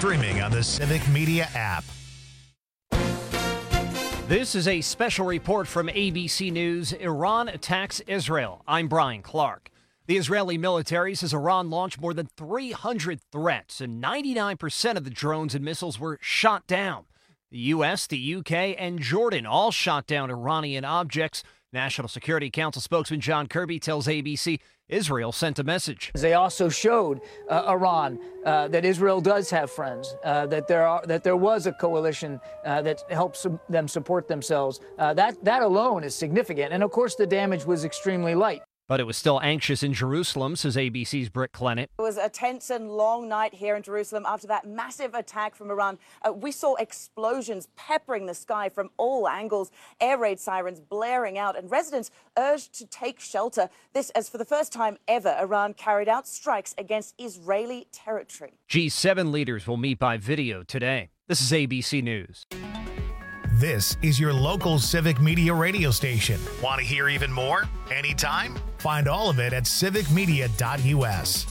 streaming on the Civic Media app. This is a special report from ABC News. Iran attacks Israel. I'm Brian Clark. The Israeli military says Iran launched more than 300 threats, and 99% of the drones and missiles were shot down. The U.S., the UK, and Jordan all shot down Iranian objects. National Security Council spokesman John Kirby tells ABC Israel sent a message. They also showed Iran that Israel does have friends, that there was a coalition that helps them support themselves. That alone is significant. And of course, the damage was extremely light. But it was still anxious in Jerusalem, says ABC's Britt Clennett. It was a tense and long night here in Jerusalem after that massive attack from Iran. We saw explosions peppering the sky from all angles, air raid sirens blaring out, and residents urged to take shelter. This as for the first time ever, Iran carried out strikes against Israeli territory. G7 leaders will meet by video today. This is ABC News. This is your local Civic Media radio station. Want to hear even more? Anytime? Find all of it at civicmedia.us.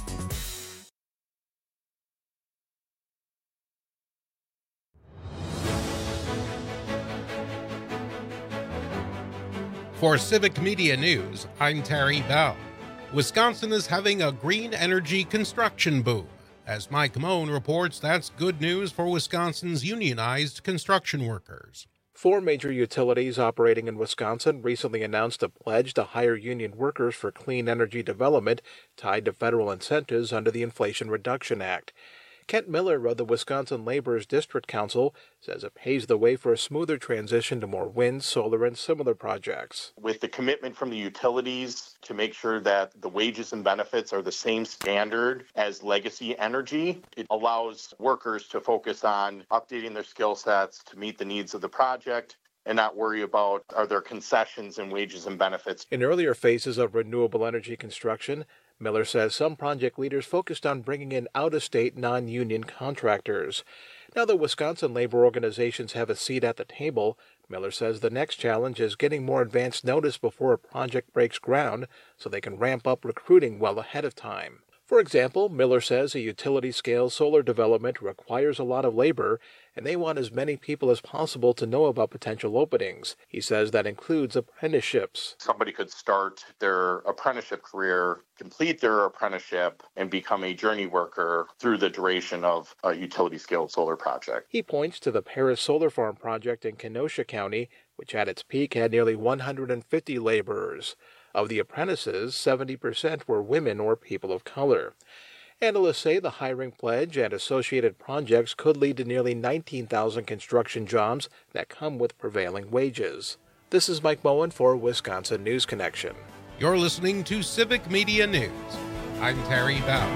For Civic Media News, I'm Terry Bell. Wisconsin is having a green energy construction boom. As Mike Moen reports, that's good news for Wisconsin's unionized construction workers. 4 major utilities operating in Wisconsin recently announced a pledge to hire union workers for clean energy development tied to federal incentives under the Inflation Reduction Act. Kent Miller of the Wisconsin Laborers District Council says it paves the way for a smoother transition to more wind, solar, and similar projects. With the commitment from the utilities to make sure that the wages and benefits are the same standard as legacy energy, it allows workers to focus on updating their skill sets to meet the needs of the project and not worry about are there concessions in wages and benefits. In earlier phases of renewable energy construction, Miller says some project leaders focused on bringing in out-of-state non-union contractors. Now that Wisconsin labor organizations have a seat at the table, Miller says the next challenge is getting more advance notice before a project breaks ground so they can ramp up recruiting well ahead of time. For example, Miller says a utility-scale solar development requires a lot of labor, and they want as many people as possible to know about potential openings. He says that includes apprenticeships. Somebody could start their apprenticeship career, complete their apprenticeship, and become a journey worker through the duration of a utility-scale solar project. He points to the Paris Solar Farm project in Kenosha County, which at its peak had nearly 150 laborers. Of the apprentices, 70% were women or people of color. Analysts say the hiring pledge and associated projects could lead to nearly 19,000 construction jobs that come with prevailing wages. This is Mike Moen for Wisconsin News Connection. You're listening to Civic Media News. I'm Terry Bell.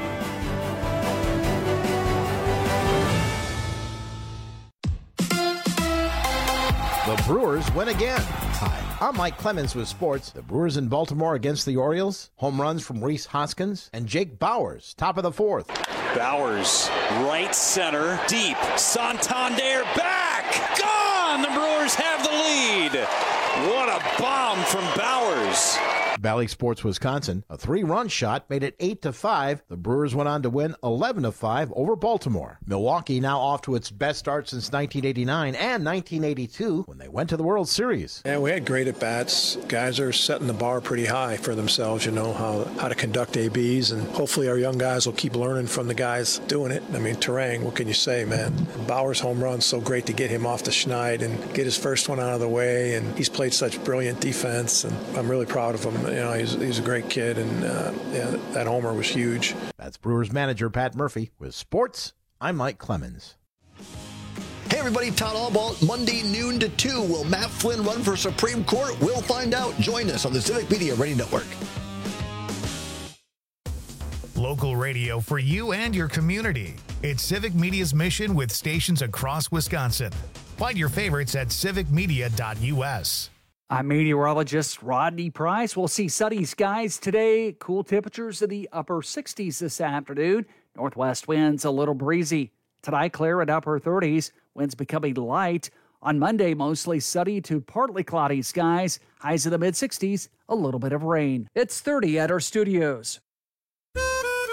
The Brewers win again. Hi, I'm Mike Clemens with sports. The Brewers in Baltimore against the Orioles. Home runs from Rhys Hoskins and Jake Bauers, top of the 4th. Bauers, right center, deep. Santander back! Gone! The Brewers have the lead. What a bomb from Bauers. Bally Sports Wisconsin, a 3-run shot made it 8-5. The Brewers went on to win 11-5 over Baltimore. Milwaukee now off to its best start since 1989 and 1982 when they went to the World Series. Yeah, we had great at-bats. Guys are setting the bar pretty high for themselves, how to conduct ABs, and hopefully our young guys will keep learning from the guys doing it. I mean, Terang, what can you say, man? Bauer's home run, so great to get him off the schneid and get his first one out of the way, and he's played such brilliant defense, and I'm really proud of him. He's a great kid, and that homer was huge. That's Brewers manager Pat Murphy. With sports, I'm Mike Clemens. Hey everybody, Todd Allball, Monday noon to 2. Will Matt Flynn run for Supreme Court? We'll find out. Join us on the Civic Media Radio Network. Local radio for you and your community. It's Civic Media's mission with stations across Wisconsin. Find your favorites at civicmedia.us. I'm meteorologist Rodney Price. We'll see sunny skies today. Cool temperatures in the upper 60s this afternoon. Northwest winds a little breezy. Tonight, clear at upper 30s. Winds becoming light. On Monday, mostly sunny to partly cloudy skies. Highs in the mid-60s. A little bit of rain. It's 30 at our studios.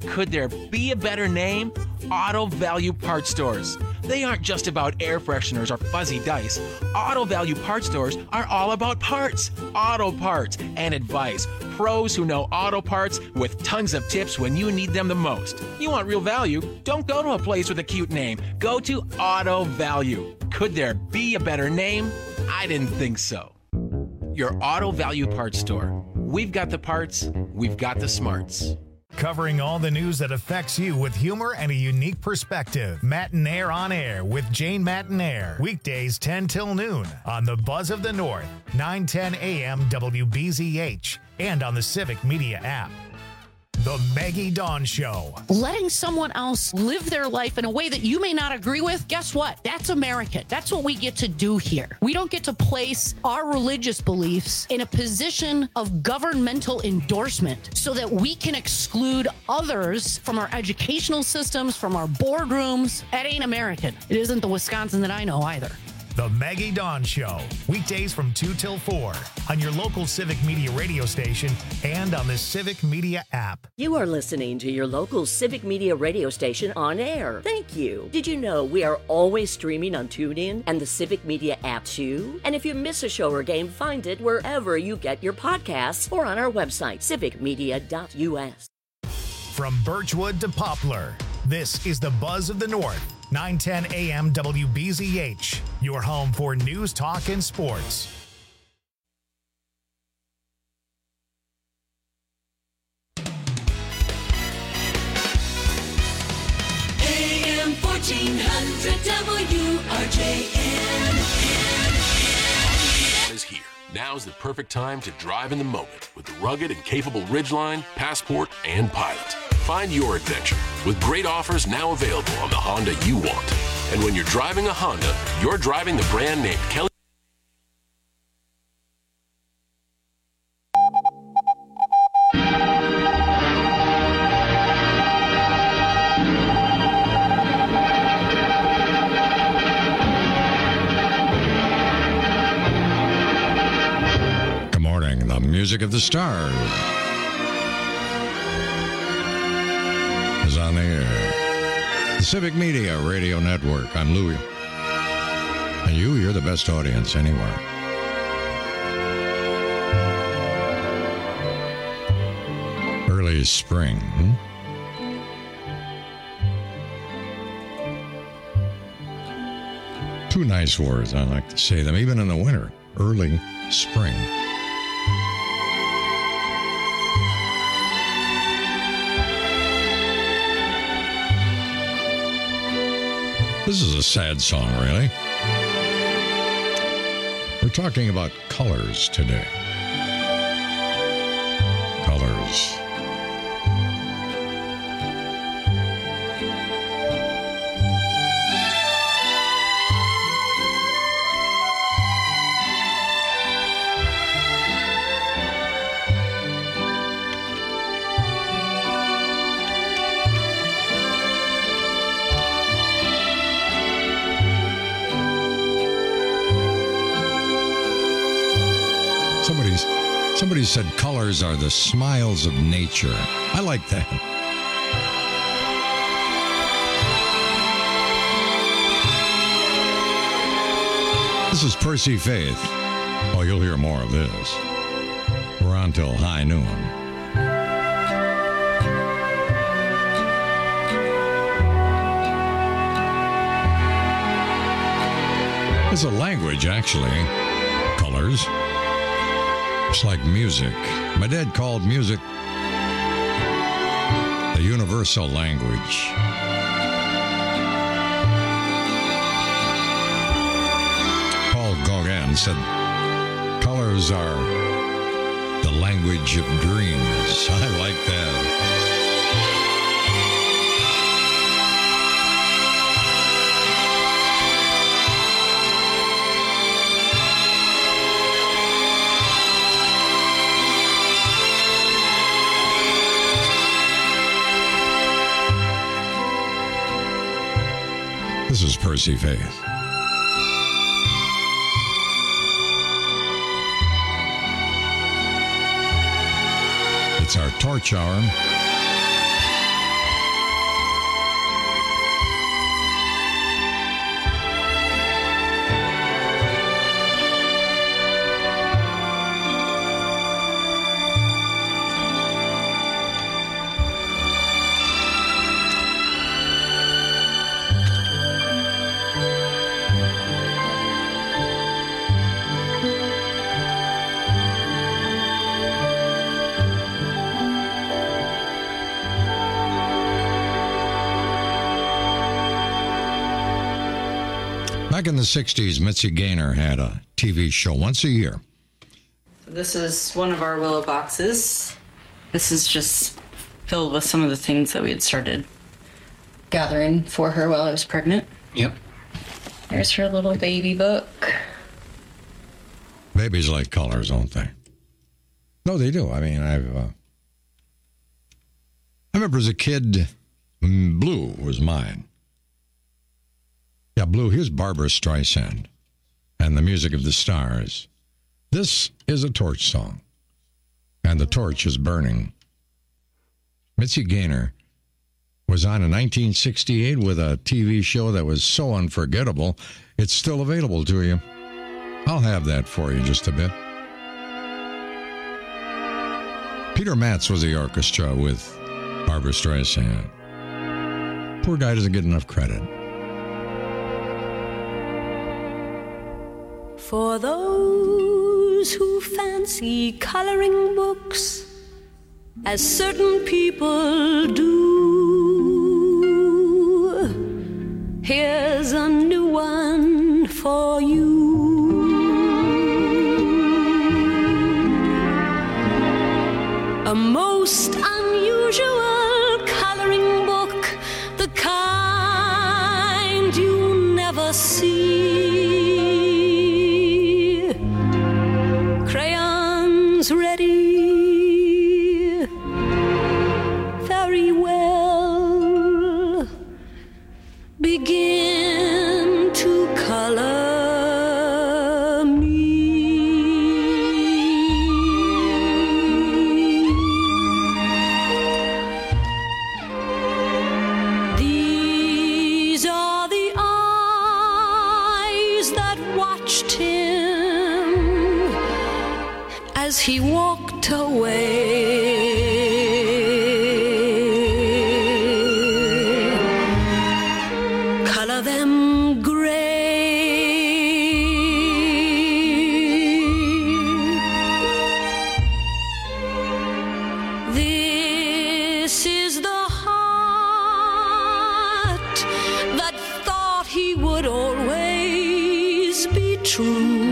Could there be a better name? Auto Value Parts Stores. They aren't just about air fresheners or fuzzy dice. Auto Value Parts Stores are all about parts, auto parts, and advice. Pros who know auto parts with tons of tips when you need them the most. You want real value? Don't go to a place with a cute name. Go to Auto Value. Could there be a better name? I didn't think so. Your Auto Value Parts Store. We've got the parts, we've got the smarts. Covering all the news that affects you with humor and a unique perspective. Matinaire on Air with Jane Matinaire. Weekdays 10 till noon on the Buzz of the North, 9:10 a.m. WBZH, and on the Civic Media app. The Maggie Dawn Show. Letting someone else live their life in a way that you may not agree with, guess what? That's American. That's what we get to do here. We don't get to place our religious beliefs in a position of governmental endorsement so that we can exclude others from our educational systems, from our boardrooms. That ain't American. It isn't the Wisconsin that I know either. The Maggie Dawn Show, weekdays from 2 till 4 on your local Civic Media radio station and on the Civic Media app. You are listening to your local Civic Media radio station on air. Thank you. Did you know we are always streaming on TuneIn and the Civic Media app too? And if you miss a show or game, find it wherever you get your podcasts or on our website, civicmedia.us. From Birchwood to Poplar, this is the Buzz of the North. 9:10 a.m. WBZH, your home for news, talk, and sports. AM 1400 WRJN. Is here. Now's the perfect time to drive in the moment with the rugged and capable Ridgeline, Passport, and Pilot. Find your adventure with great offers now available on the Honda you want. And when you're driving a Honda, you're driving the brand named Kelly. Good morning, the music of the stars is on the air. The Civic Media Radio Network. I'm Louie. And you're the best audience anywhere. Early spring. Two nice words, I like to say them, even in the winter. Early spring. This is a sad song, really. We're talking about colors today. Colors. Somebody said colors are the smiles of nature. I like that. This is Percy Faith. Oh, you'll hear more of this. We're on till high noon. It's a language, actually. Colors. It's like music. My dad called music the universal language. Paul Gauguin said, colors are the language of dreams. I like that. This is Percy Faith. It's our torch hour. Back in the 60s, Mitzi Gaynor had a TV show once a year. This is one of our willow boxes. This is just filled with some of the things that we had started gathering for her while I was pregnant. Yep. There's her little baby book. Babies like colors, don't they? No, they do. I mean, I remember as a kid, Blue was mine. Yeah, Blue. Here's Barbra Streisand and the music of the stars. This is a torch song, and the torch is burning. Mitzi Gaynor was on in 1968 with a TV show that was so unforgettable, it's still available to you. I'll have that for you in just a bit. Peter Matz was the orchestra with Barbra Streisand. Poor guy doesn't get enough credit. For those who fancy coloring books, as certain people do, here's a new one for you. A most unusual coloring book, the kind you never see. Ready, very well, begin to color me. These are the eyes that watched him as he walked away. Color them gray. This is the heart that thought he would always be true.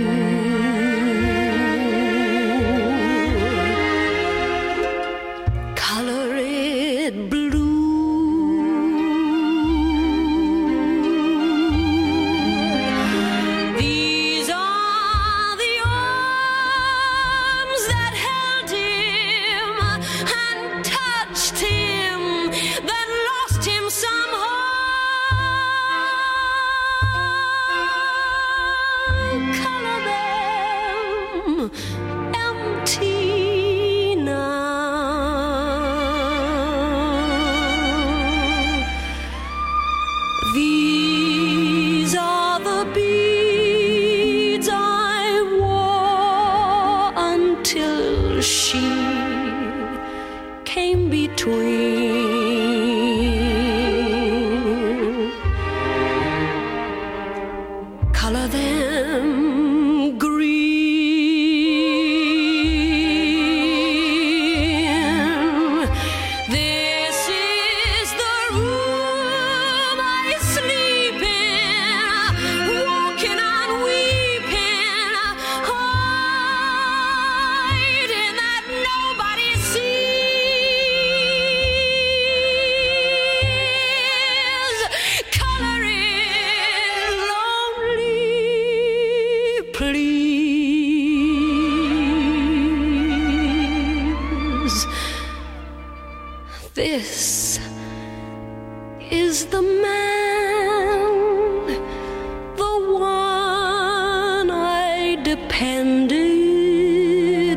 This is the man, the one I depended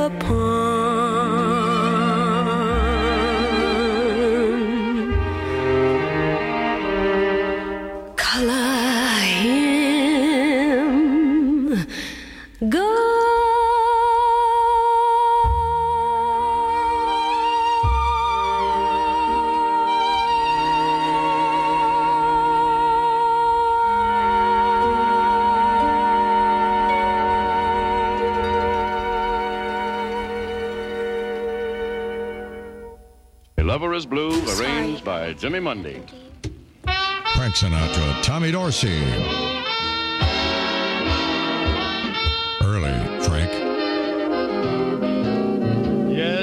upon. Color him go. Lover is Blue, arranged by Jimmy Mundy. Frank Sinatra, Tommy Dorsey.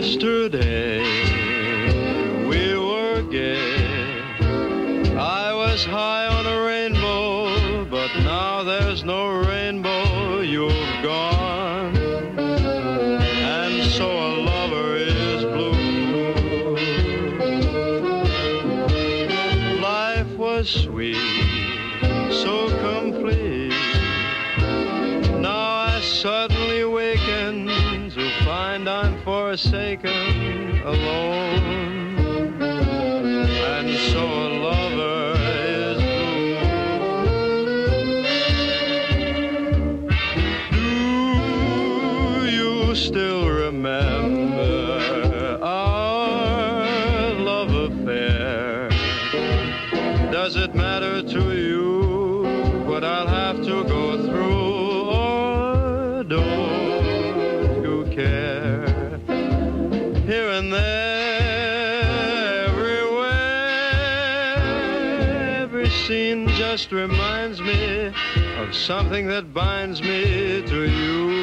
Yesterday we were gay. I was high on a rainbow, but now there's no rainbow. You've gone, and so a lover is blue. Life was sweet, so complete. Now I suddenly waken to find I'm forsaken, alone, and so a lover is blue. Do you still remember our love affair? Does it matter to you what I'll have to go through, or don't you care? Here and there, everywhere, every scene just reminds me of something that binds me to you,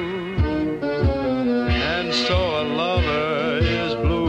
and so a lover is blue.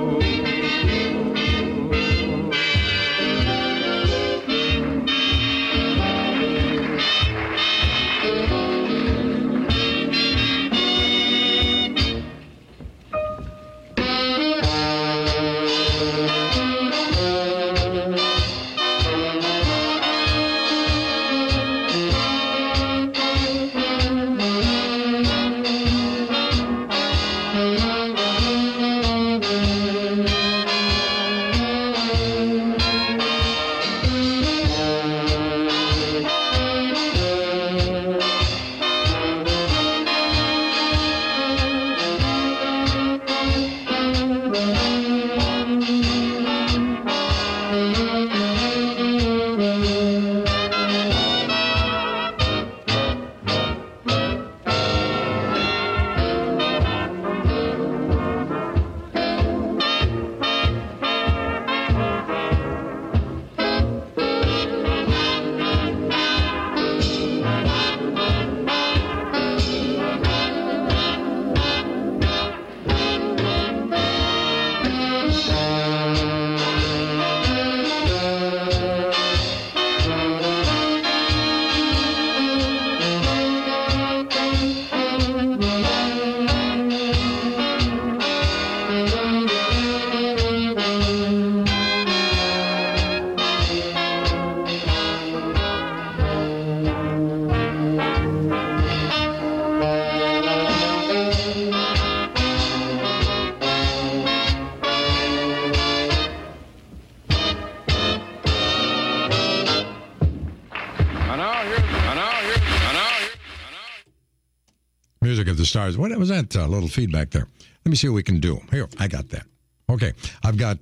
Music of the Stars. What was that little feedback there? Let me see what we can do. Here, I got that. Okay, I've got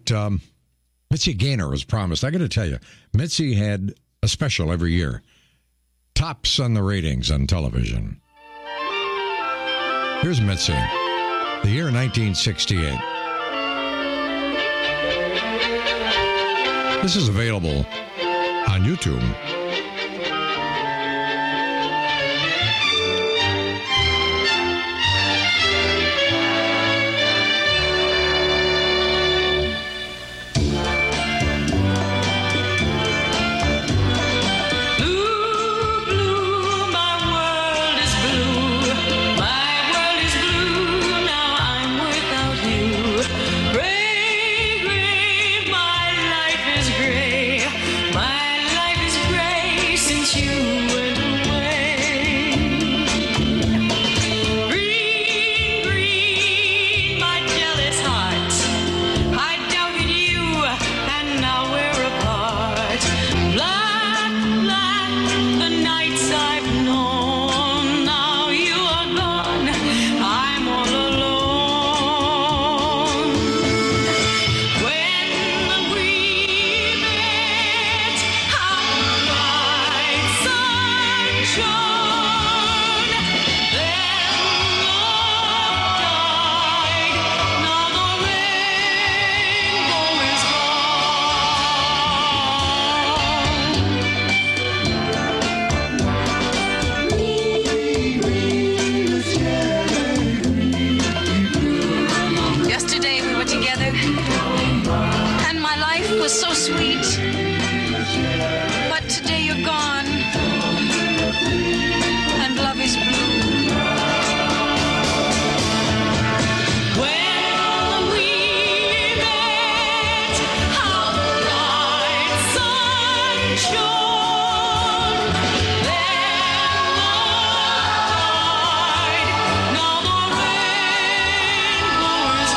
Mitzi Gaynor as promised. I got to tell you, Mitzi had a special every year. Tops on the ratings on television. Here's Mitzi. The year 1968. This is available on YouTube. My life is gray. you're gone, and love is blue. When we met, how the bright sun shone. Then love died, now the rainbow is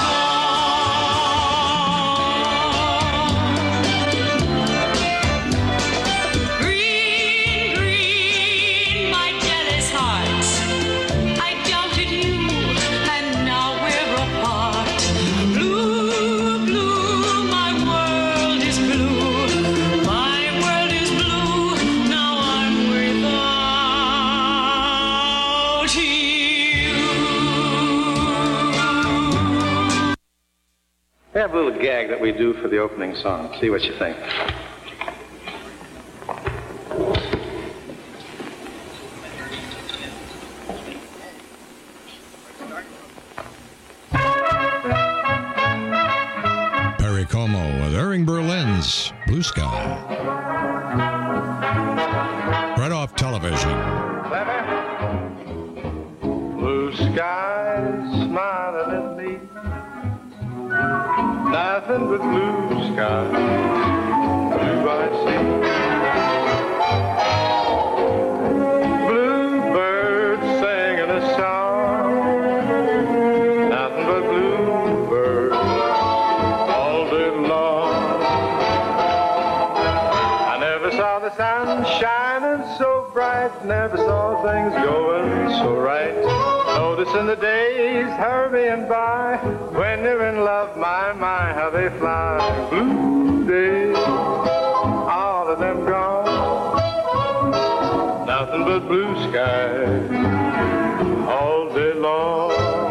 gone. Green, green, my jealous heart. I doubted you, and now we're apart. Blue, blue, my world is blue. My world is blue, now I'm without you. We have a little gag that we do for the opening song. See what you think. Perry Como with Irving Berlin's Blue Sky. Right off television. Blue skies smiling at me. Nothing but blue skies do I see. Bluebirds singing a song. Nothing but bluebirds all day long. I never saw the sun shining so bright. Never saw things going so right. Noticing the days hurrying by. When you're in love, my, how they fly. Blue days, all of them gone. Nothing but blue skies all day long.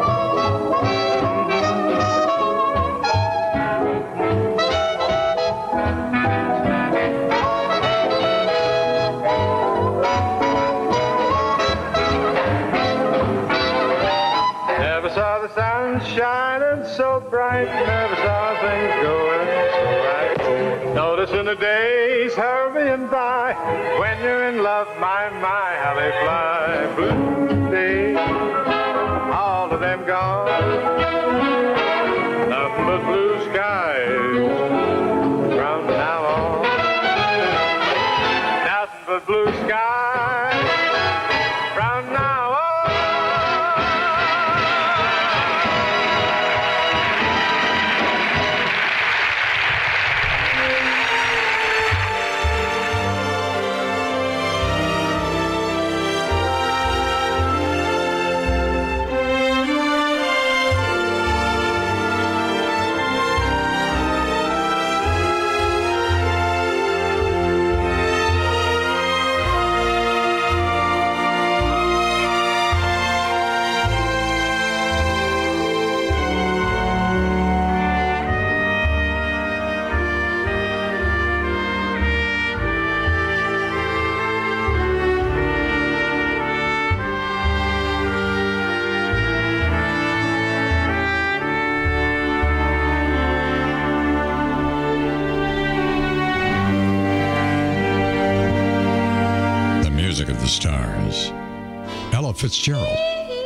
Never saw the sun shining so bright. Never saw things going so right. Noticing the days hurrying by. When you're in love, my, how they fly. Blue days, all of them gone. Nothing but blue skies from now on. Nothing but blue skies from now on. Of the Stars. Ella Fitzgerald.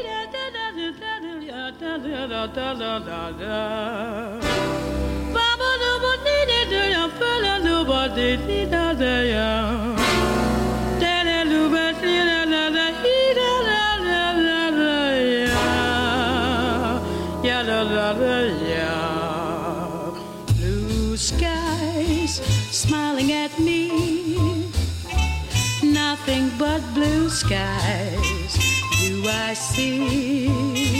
Blue skies smiling at me. Nothing but blue skies do I see.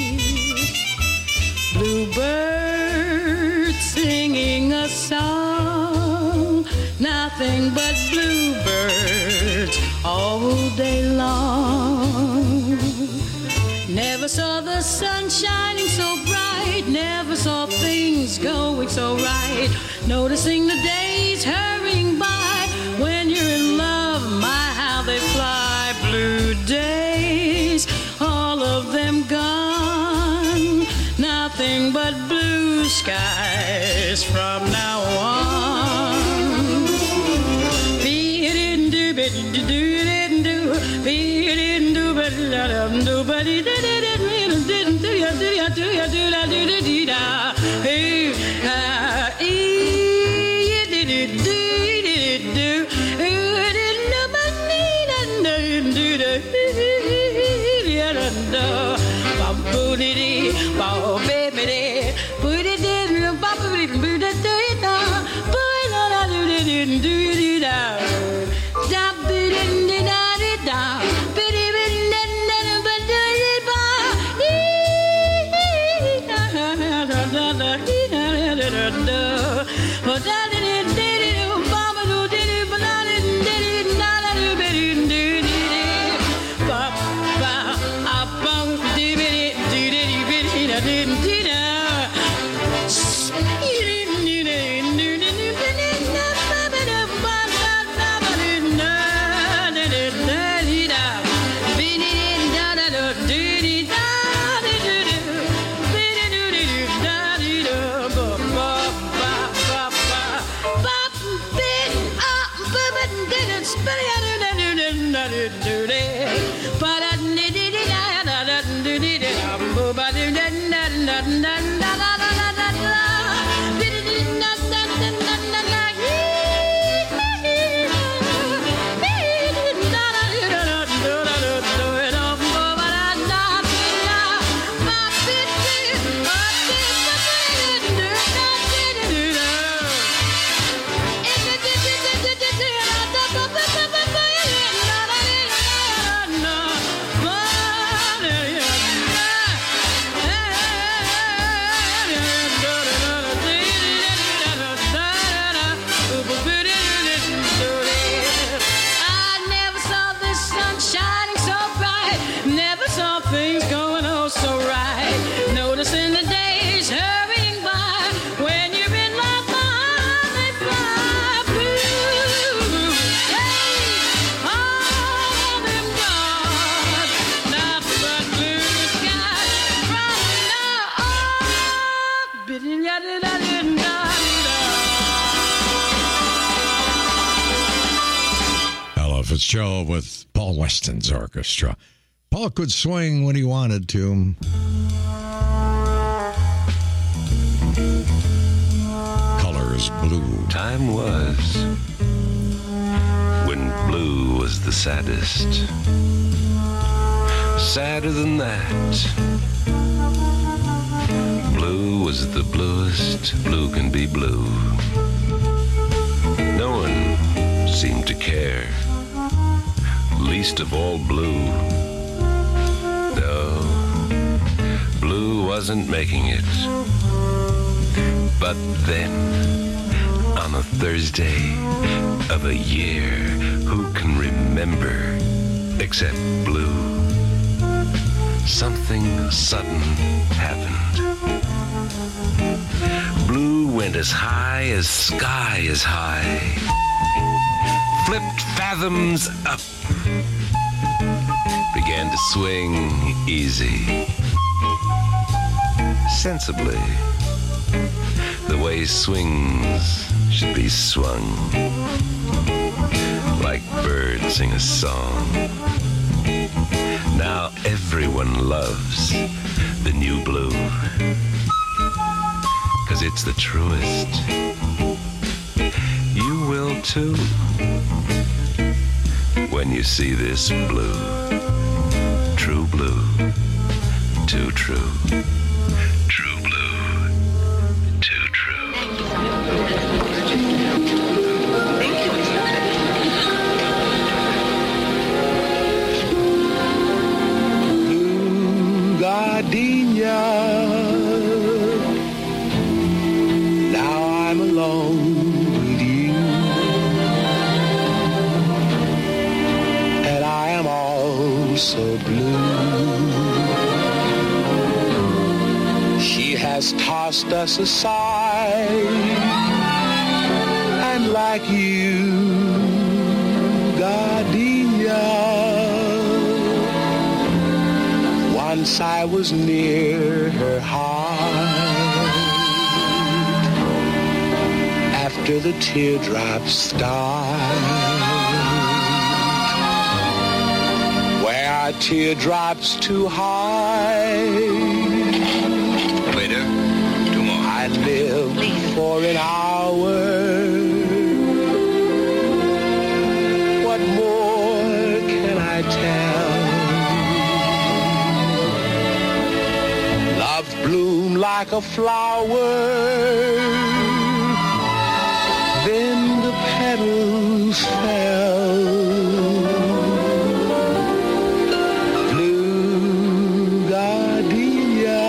Bluebirds singing a song. Nothing but bluebirds all day long. Never saw the sun shining so bright. Never saw things going so right. Noticing the days hurrying by. When you're in love, my, how they fly. Blue days, all of them gone. Nothing but blue skies from now on. Be it in Fitzgerald with Paul Weston's orchestra. Paul could swing when he wanted to. Colors blue. Time was when blue was the saddest. Sadder than that. Blue was the bluest. Blue can be blue. No one seemed to care. Least of all blue. No, blue wasn't making it. But then, on a Thursday of a year, who can remember except blue? Something sudden happened. Blue went as high as sky is high. Flipped fathoms up. Began to swing easy, sensibly, the way swings should be swung, like birds sing a song. Now everyone loves the new blue, 'cause it's the truest. You will too, when you see this blue. True blue, too true. True blue, too true. Blue gardenia. Now I'm alone with you, and I am all so blue. She has tossed us aside, and like you, gardenia, once I was near her heart. After the teardrops start, teardrops too high. Waiter, 2 more. I live for an hour. What more can I tell? Love bloomed like a flower, then the petals fell. Blue gardenia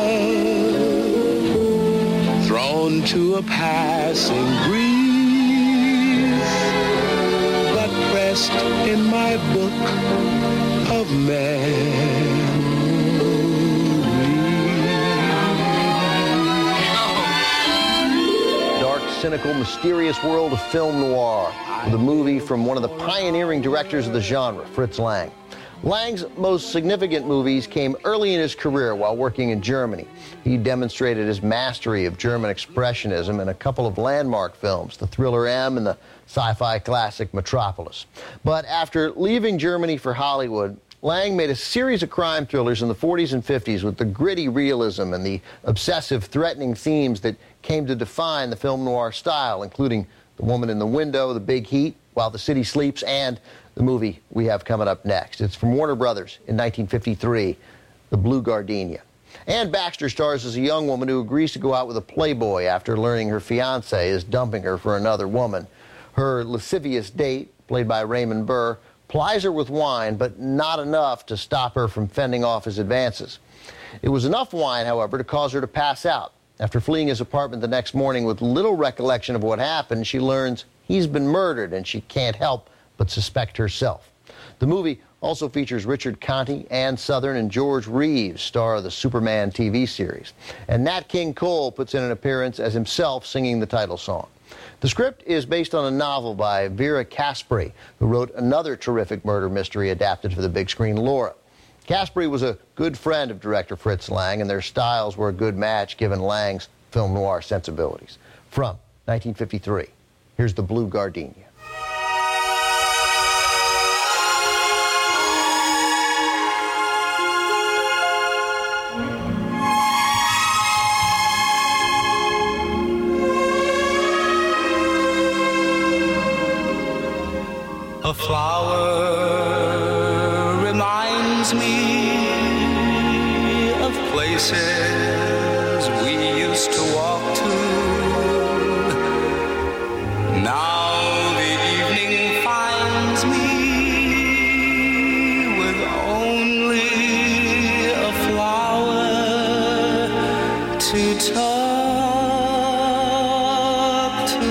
thrown to a passing breeze, but pressed in my book of cynical, mysterious world of film noir, with a movie from one of the pioneering directors of the genre, Fritz Lang. Lang's most significant movies came early in his career while working in Germany. He demonstrated his mastery of German expressionism in a couple of landmark films, the thriller M and the sci-fi classic Metropolis. But after leaving Germany for Hollywood, Lang made a series of crime thrillers in the 40s and 50s with the gritty realism and the obsessive, threatening themes that came to define the film noir style, including The Woman in the Window, The Big Heat, While the City Sleeps, and the movie we have coming up next. It's from Warner Brothers in 1953, The Blue Gardenia. Ann Baxter stars as a young woman who agrees to go out with a playboy after learning her fiancé is dumping her for another woman. Her lascivious date, played by Raymond Burr, plies her with wine, but not enough to stop her from fending off his advances. It was enough wine, however, to cause her to pass out. After fleeing his apartment the next morning with little recollection of what happened, she learns he's been murdered, and she can't help but suspect herself. The movie also features Richard Conte, Ann Sothern, and George Reeves, star of the Superman TV series. And Nat King Cole puts in an appearance as himself singing the title song. The script is based on a novel by Vera Caspary, who wrote another terrific murder mystery adapted for the big screen, Laura. Caspary was a good friend of director Fritz Lang, and their styles were a good match given Lang's film noir sensibilities. From 1953, here's The Blue Gardenia. A flower reminds me of places we used to walk to. Now the evening finds me with only a flower to talk to.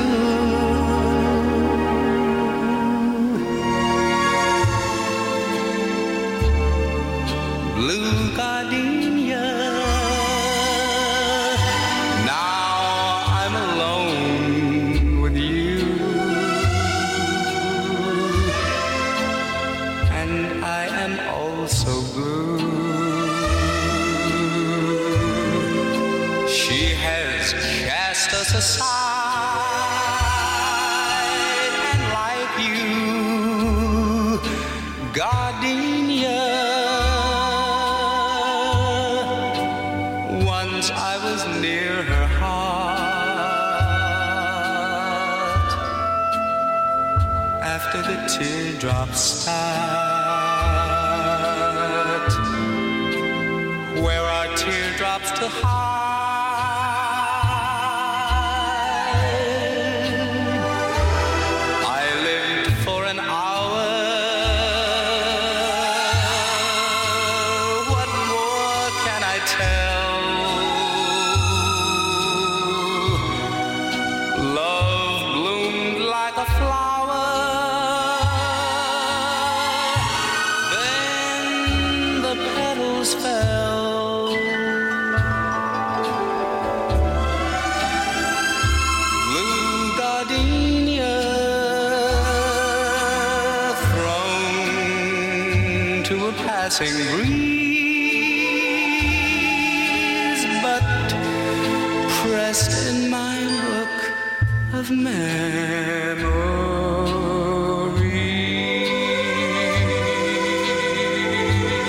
Blue gardenia, now I'm alone with you, and I am also blue. She has cast us aside, and like you, gardenia, once I was near her heart. After the teardrops start, where are teardrops to hide? I lived for an hour. What more can I tell? Love bloomed like a flower, then the petals fell. Blue gardenia thrown to a passing breeze, but pressed in my book of memories.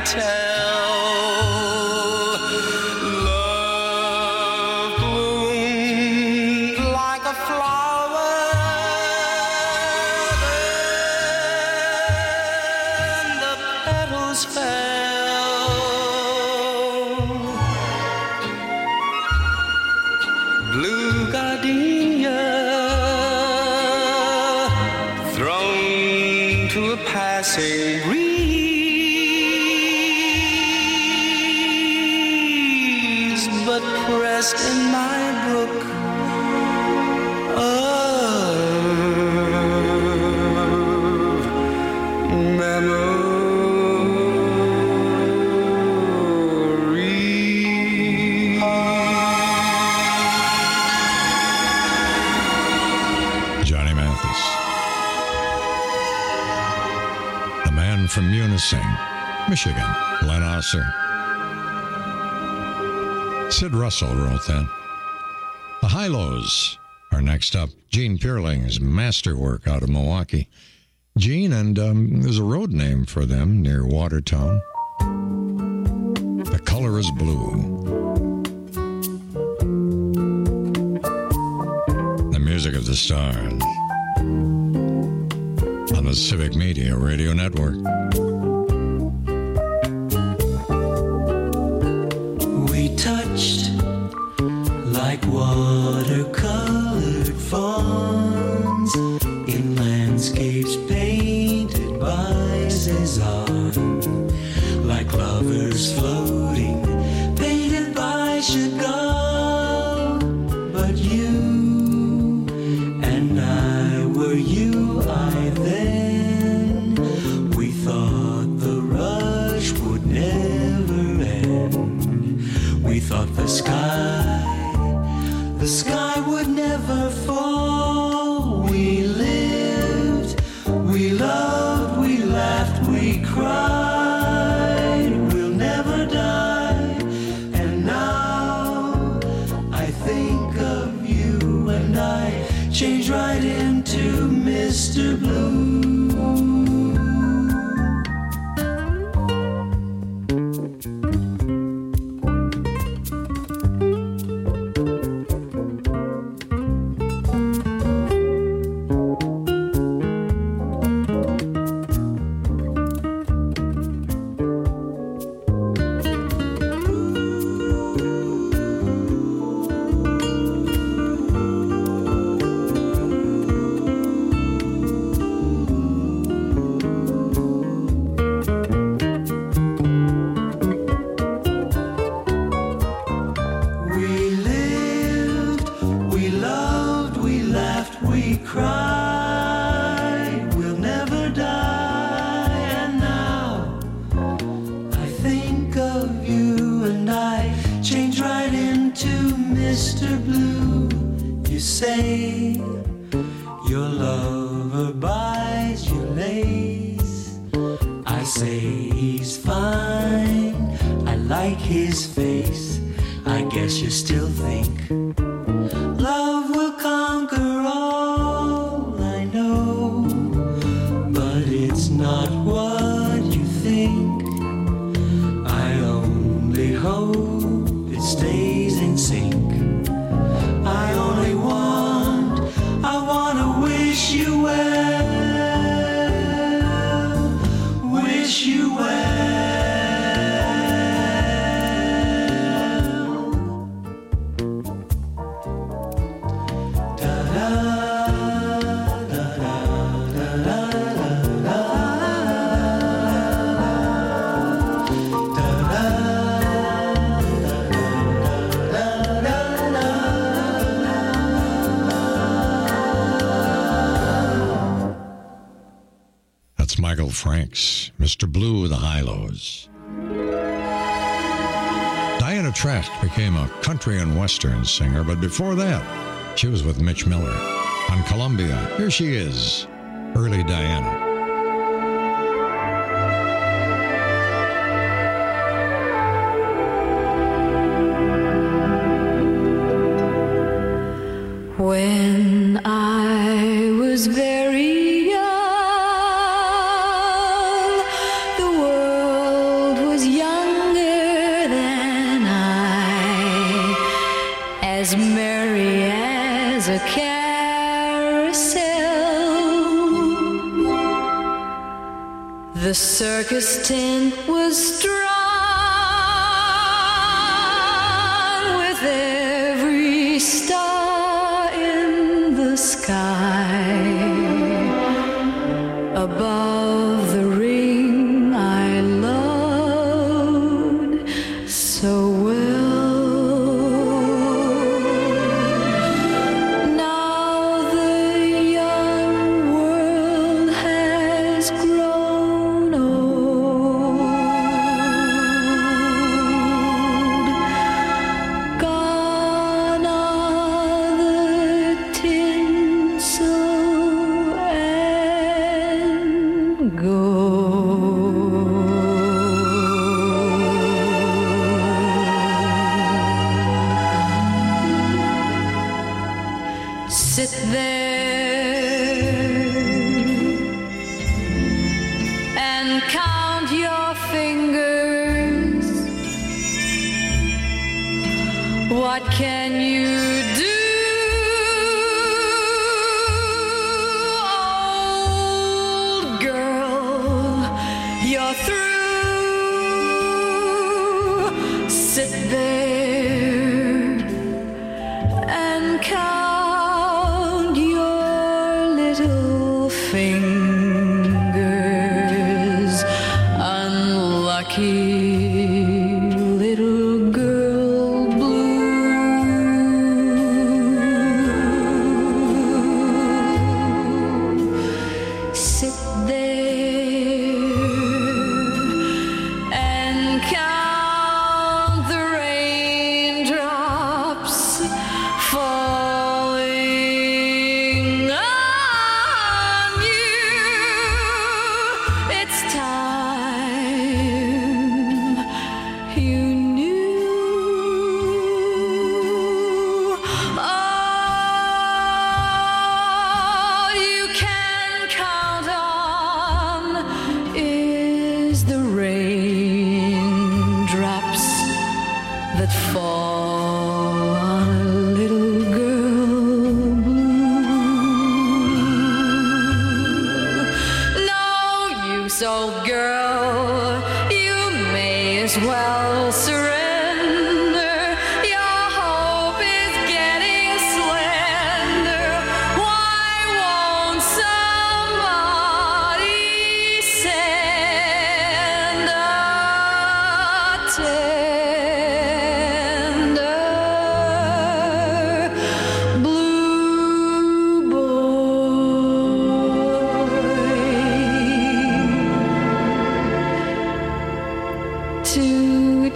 tell. Love bloomed like a flower, then the petals fell. Blue gardenia thrown to a passing breeze, but pressed in my book of memory. Johnny Mathis. The man from Munising, Michigan, Glen Osser. Sid Russell wrote that. The Hi-Lo's are next up. Gene Peerling's masterwork out of Milwaukee. Gene, and there's a road name for them near Watertown. The Color is Blue. The music of the stars. On the Civic Media Radio Network. We touched like watercolored fawns in landscapes painted by Cézanne, like lovers floating painted by Chagall. But you and I were you, I then. We thought the rush would never end. We thought the sky would never fall. We lived, we loved, we laughed, we cried. We'll never die. And now I think of you and I change right into Mr. Blue. Franks, Mr. Blue with the Hi-Lo's. Diana Trask became a country and western singer, but before that, she was with Mitch Miller. On Columbia, here she is, early Diana. When I was very young, the world was as a carousel. The circus tent was strung with every star in the sky. Above the ring I loved so well. Now the young world has grown old. Gone are the tinsel and gold. Sit there and count your fingers. What can you do? Old girl, you're through. Sit there and count your little fingers. Unlucky little girl blue. Sit there and count the raindrops falling on you. It's time you knew. All you can count on is the raindrops that fall on a little girl blue. No use, old girl, you may as well surrender. Your hope is getting slender. Why won't somebody send a tender blue boy to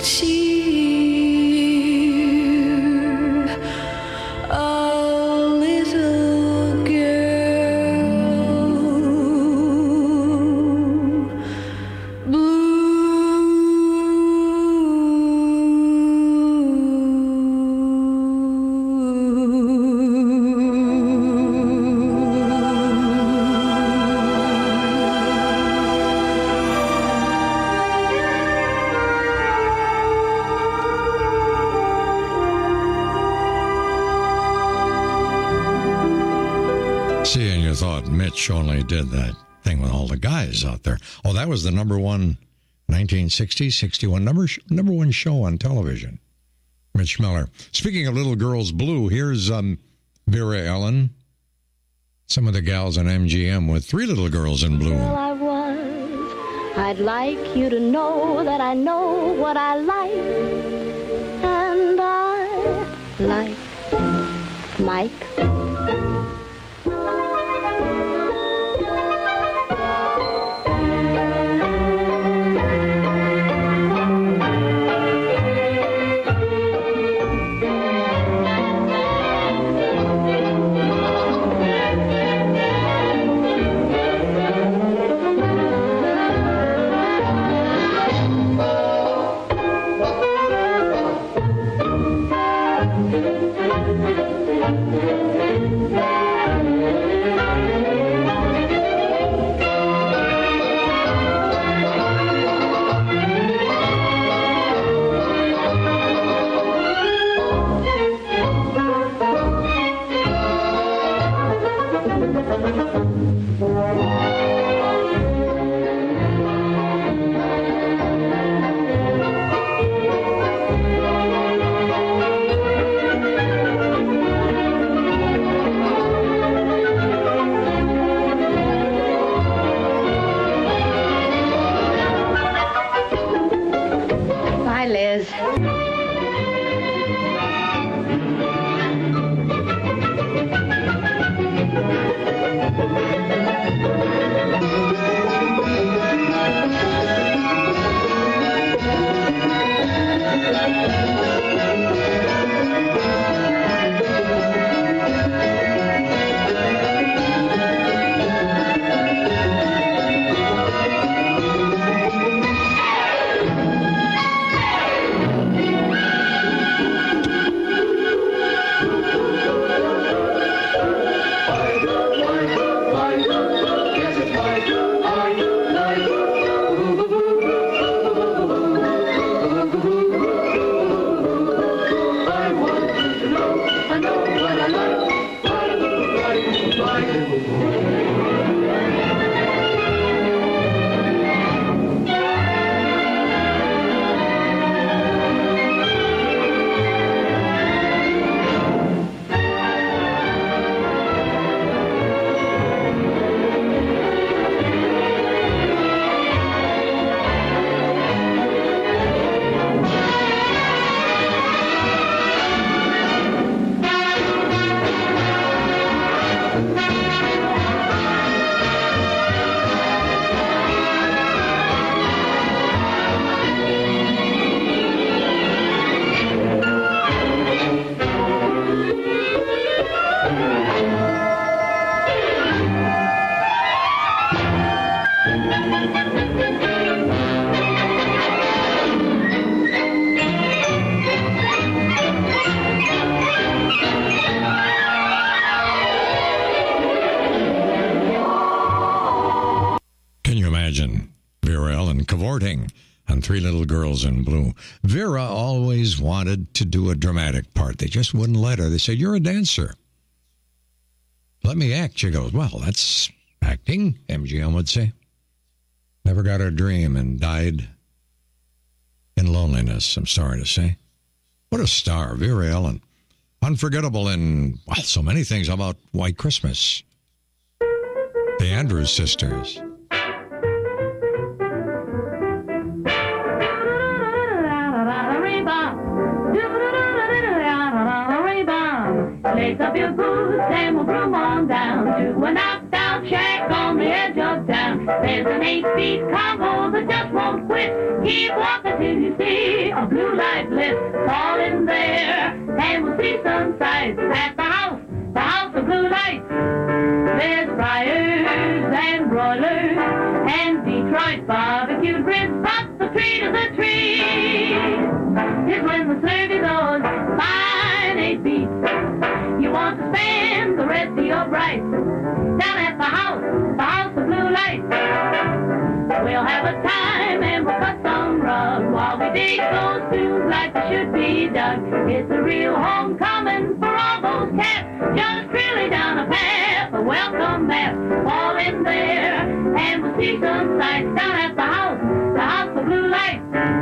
cheer a little girl See, and you thought Mitch only did that thing with all the guys out there. Oh, that was the number one 1960, 61 number one show on television. Mitch Miller. Speaking of Little Girls Blue, here's Vera Ellen, some of the gals on MGM with Three Little Girls in Blue. Well, I was. I'd like you to know that I know what I like. And I like Mike. Hi, Liz. on Three Little Girls in Blue. Vera always wanted to do a dramatic part. They just wouldn't let her. They said, "You're a dancer. Let me act." She goes, "Well, that's acting," MGM would say. Never got her dream and died in loneliness, I'm sorry to say. What a star, Vera Ellen. Unforgettable in, well, so many things. How about White Christmas? The Andrews Sisters. Lace up your boots and we'll broom on down to a knockdown shack on the edge of town. There's an 8-speed combo that just won't quit. Keep walking till you see a blue light lit. Fall in there and we'll see some sights at the house of blue lights. There's fryers and broilers and Detroit barbecued ribs, but the treat of the tree is when the service on fine 8 beats. You want to spend the rest of your bright down at the house of blue lights. We'll have a time and we'll cut some rug while we dig those tunes like they should be dug. It's a real homecoming for all those cats, just really down a path, a welcome mat. Fall in there and we'll see some sights down at the house of blue lights.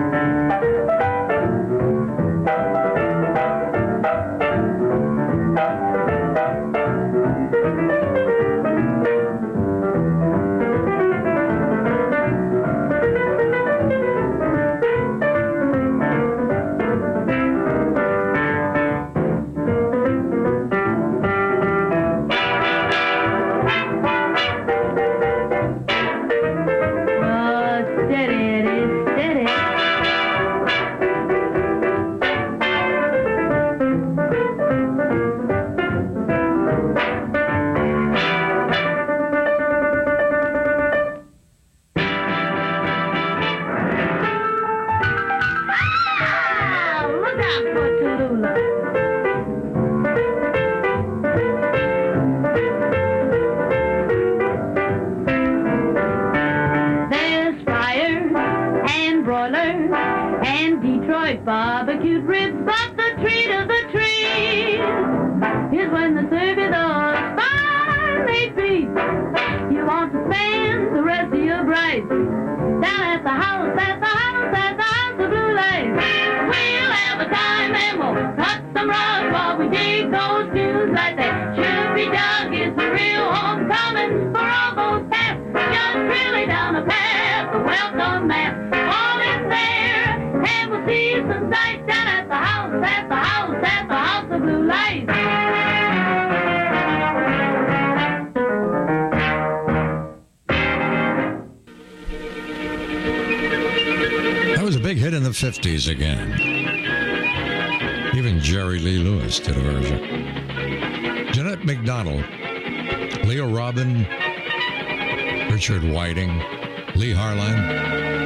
Barbecued ribs, but the treat of the tree is when the service on fine 8 beats. You want to spend the rest of your bright down at the house of blue lights. We'll have a time and we'll cut some rug while we dig those tunes like they should be dug. It's a real homecoming for all those paths, just really down the path, the welcome mat. All in there and we'll see some sights down at the house, at the house, at the house of blue lights. That was a big hit in the 50s again. Even Jerry Lee Lewis did a version. Jeanette McDonald, Leo Robin, Richard Whiting, Lee Harlan.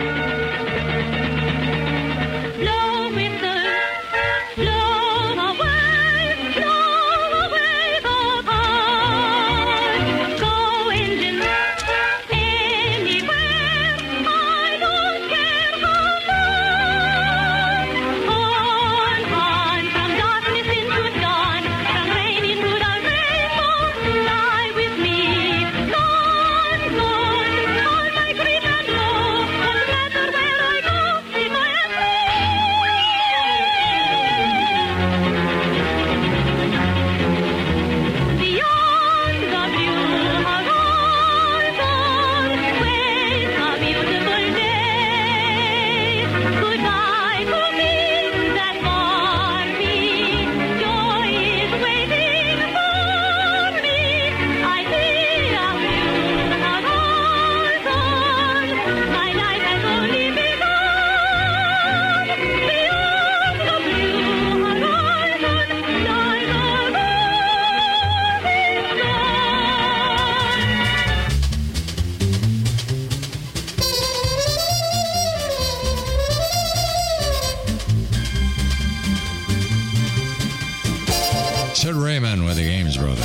Sid Raymond with the Ames Brothers.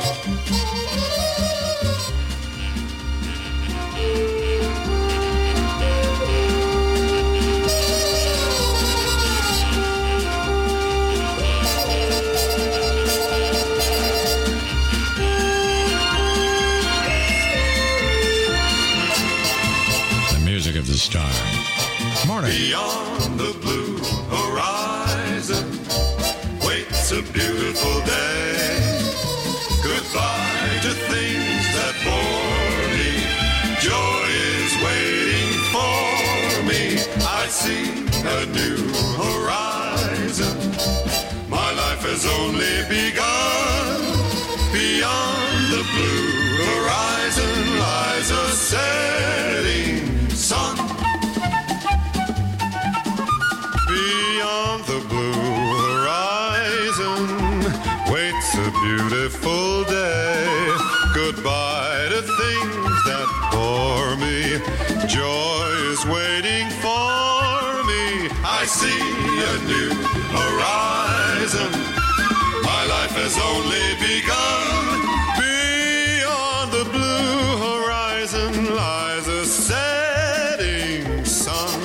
The music of the stars. Morning. Beyond the blue horizon waits a beautiful day. Goodbye to things that bore me. Joy is waiting for me. I see a new horizon. My life has only begun. Beyond the blue horizon lies a setting sun. Beyond the blue horizon waits a beautiful day. Goodbye to things that bore me. Joy is waiting for me. I see a new horizon. My life has only begun. Beyond the blue horizon lies a setting sun.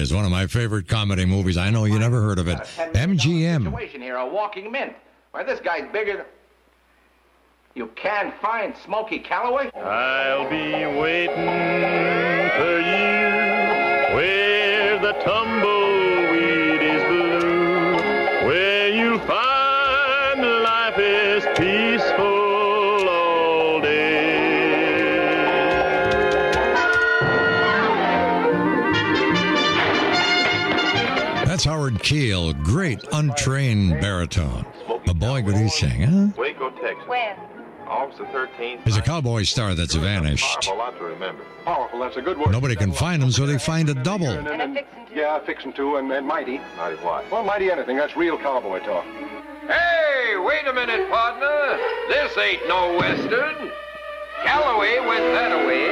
is one of my favorite comedy movies. I know you never heard of it. MGM. Situation here, a walking mint. Why, this guy's bigger than... You can't find Smokey Calloway? I'll be waiting for you where the tumbleweed is blue, where you'll find life is peaceful all day. That's Howard Keel, great untrained baritone. A boy could he sing, huh? Waco, Texas. When? August the 13th. He's a cowboy star that's vanished. Powerful, lot to remember. Powerful, that's a good word. Nobody can find him, so they find a double. Yeah, fixin' to, and mighty. Mighty what? Well, mighty anything. That's real cowboy talk. Hey, wait a minute, partner. This ain't no Western. Calloway went that away.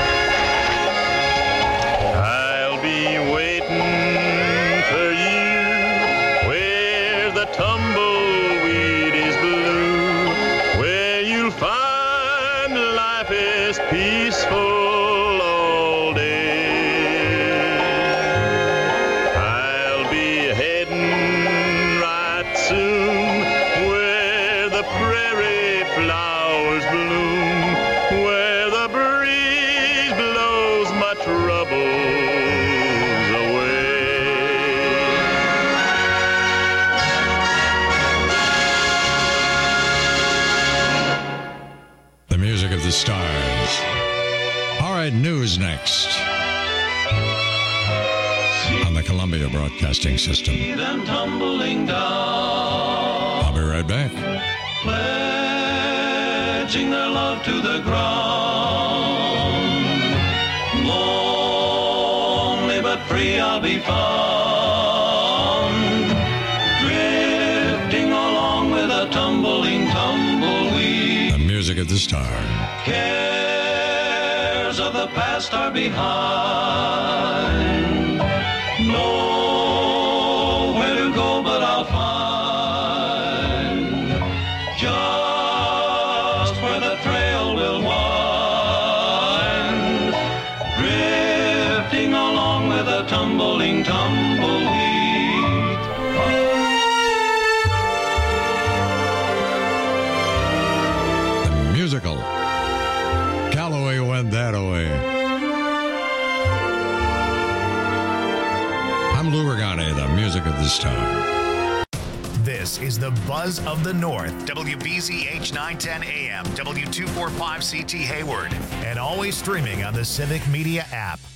I'll be waiting for you where the tumbleweed is blue, where you'll find life is peaceful all day. I'll be heading right soon where the prairie flowers bloom, where the breeze blows my troubles away. The music of the stars. All right, news next on the Columbia Broadcasting System. Them tumbling down, I'll be right back. pledging their love to the ground. Lonely but free I'll be found, drifting along with a tumbling tumbleweed. The music of the star. Cares of the past are behind. Nowhere to go but I'll find just where the trail will wind, drifting along with a tumbling tumbleweed. Musical. Calloway went that away. I'm Lou Regani, the music of the star. This is the Buzz of the North, WBZH 910 AM, W245CT Hayward, and always streaming on the Civic Media app.